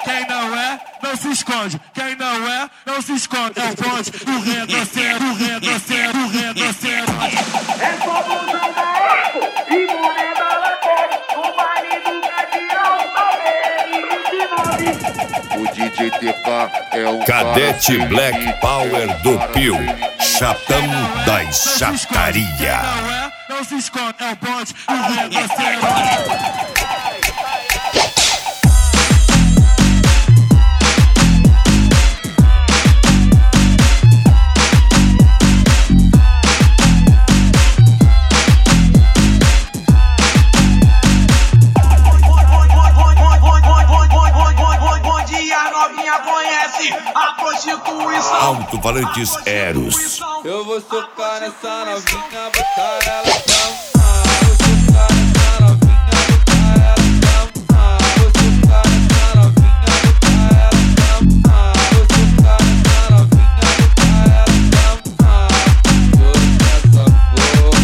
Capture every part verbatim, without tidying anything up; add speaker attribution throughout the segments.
Speaker 1: Quem não é, não se esconde. Quem não é, não se esconde. É o bonde, o redoceiro, o redoceiro, o redoceiro.
Speaker 2: É só bundão da Eco e moneda lateral. O baile do Cadião,
Speaker 3: O D J T K é o
Speaker 4: Cadete Black Power do Pio, Chapão da Chataria.
Speaker 1: Quem não é, não se esconde. É o bonde, o redoceiro.
Speaker 4: Alto-falantes Eros.
Speaker 5: Eu vou socar nessa novinha, botar ela samar. Vou socar nessa novinha, botar ela samar. Vou socar nessa novinha, botar ela samar. Vou socar nessa novinha, botar ela samar. Vou nessa porra,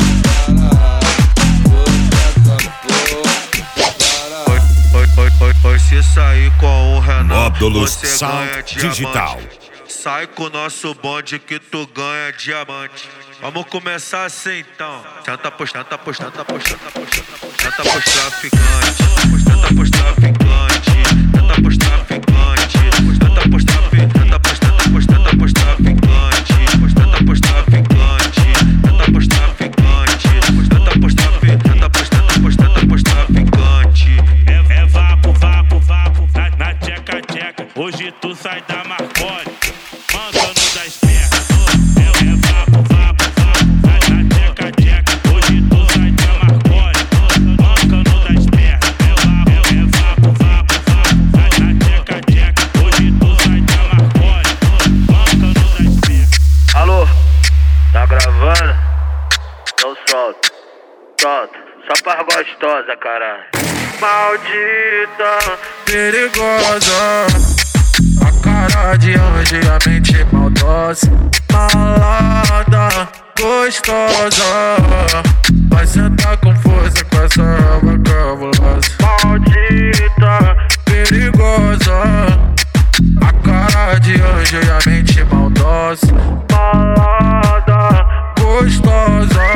Speaker 5: vou nessa porra.
Speaker 3: Oi, se sair com o Renan,
Speaker 4: Módulos
Speaker 3: você
Speaker 4: Sound
Speaker 3: ganha
Speaker 4: Digital.
Speaker 3: diamante. Sai com o nosso bonde que tu ganha diamante. Vamos começar assim então. Tenta postar, tenta postar, tenta postar, tenta postar, tenta pros traficantes. Tenta pros traficantes. Tenta pros traficantes. Tenta pros traficantes. Tenta pros traficantes. Tenta pros traficantes. Tenta pros traficantes. Tenta pros traficantes. Tenta pros traficantes. Tenta pros traficantes. Tenta pros traficantes.
Speaker 6: É vapo, vapo, vapo, na, na tcheca, tcheca. Hoje tu sai da Marconi, mancando das pernas. É, é vapo, vapo, vapo, na, na tcheca, tcheca. Hoje tu sai da Marconi, mancando das pernas. É vapo, é, é vapo, vapo, vapo, na, na tcheca, tcheca. Hoje tu sai da Marconi, mancando das pernas.
Speaker 3: Alô, tá gravando? Então solta, solta, só pra gostosa, caralho. Maldita, perigosa, a cara de anjo e a mente maldosa. Malada, gostosa, vai sentar com força com essa raba cabulosa. Maldita, perigosa, a cara de anjo e a mente maldosa. Malada, gostosa,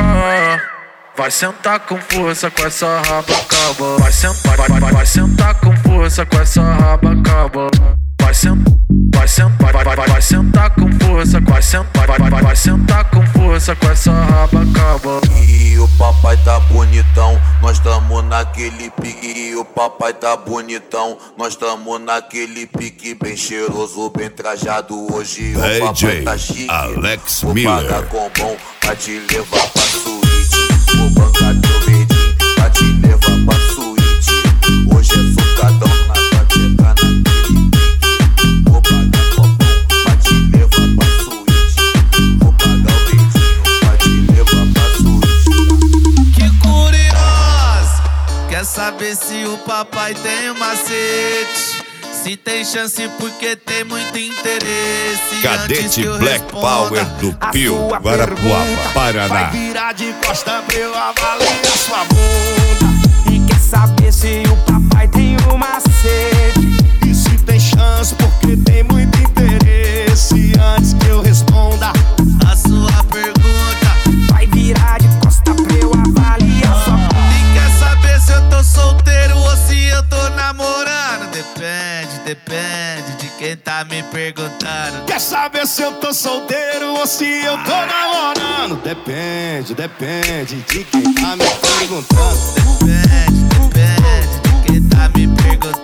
Speaker 3: vai sentar com força com essa raba cabo. Vai sentar, vai, vai, vai sentar com força com essa raba cabo. Vai sentar, vai sentar, vai, vai, vai, vai sentar com força, vai sentar, vai, vai, vai, vai sentar com força com essa raba cabo.
Speaker 7: E o papai tá bonitão, nós tamo naquele pique. E o papai tá bonitão, nós tamo naquele pique. Bem cheiroso, bem trajado. Hoje o papai tá chique.
Speaker 4: Alex
Speaker 7: Vou
Speaker 4: Miller.
Speaker 7: pagar com bom pra te levar pra suíte. Vou bancar teu medinho pra te levar pra suíte. Hoje é socadão na tua tcheca, naquele pique. Vou pagar com bom pra te levar pra suíte. Vou pagar o medinho pra te levar pra suíte.
Speaker 8: Que curiosa, quer saber se o papai tem um macete? Se tem chance porque tem muito interesse.
Speaker 4: Cadete Black Power do Pio, Guarapuava, Paraná.
Speaker 8: Vai virar de costa pra eu avaliar sua bunda.
Speaker 9: E quer saber se o papai tem um macete?
Speaker 8: E se tem chance porque tem muito interesse. Antes que eu responda a sua pergunta,
Speaker 9: Vai virar de costa pra eu avaliar sua bunda.
Speaker 8: e quer saber se eu tô solteiro ou se eu tô namorando? Depende, depende de quem tá me perguntando. Quer saber se eu tô solteiro ou se eu tô namorando? Depende, depende de quem tá me perguntando. Depende, depende de quem tá me perguntando.